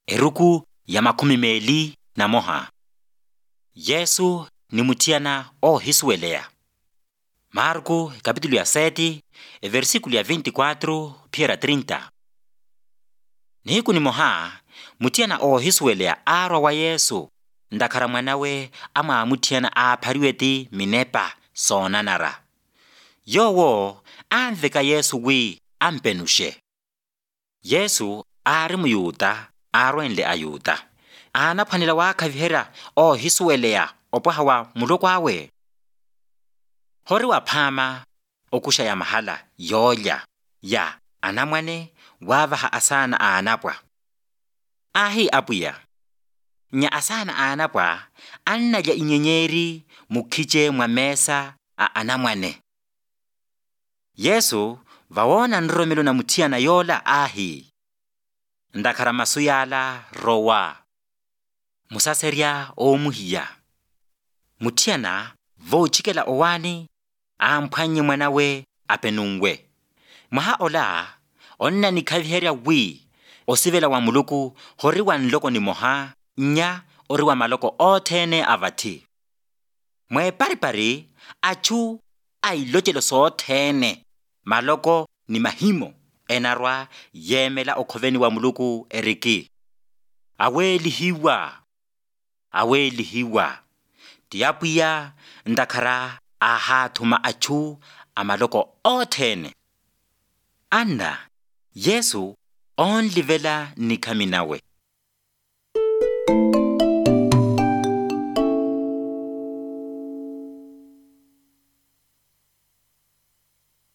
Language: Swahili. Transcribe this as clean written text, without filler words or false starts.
Eruku ya 21. Yesu ni mutiana ohisuelea. Marko capítulo ya 7 versículo ya 24 piera 30. Nihiku ni moha mutiana ohisuelea arwa wa Yesu ndakara mwanawe ama mutiana apariweti minepa sonanara. Yowo antheka Yesu wi ampenushe. Yesu ari muyuta arwenle ayuta. Anaphanela wakhavihera ohisuelea opwahawa mulokwawe. Hori waphama okusha ya mahala yolya ya anamwane wavaha asana anapwa. Ahi apuya. Nya asana anapwa annalya inyenyeri mukhiche mwa mesa a anamwane. Yesu vawona nromelo na mutiana yola ahi. Ndakara masuyala rowa. Musaserya omuhiya. Mutiana vochikela owani amphwanye mwanawe apenungwe. Maha ola onna nikhaviherya wi osivela wa muluku hori wa nloko ni moha nya ori wa maloko othene avathi. Mwe paripari achu ailochelo soothene maloko ni mahimo enarwa yemela okhoveni wa muluku eriki. Awelihiwa. Tiapuya ndakara ahathuma achu amaloko othene. Anna Yesu onlivela nikhaminawe.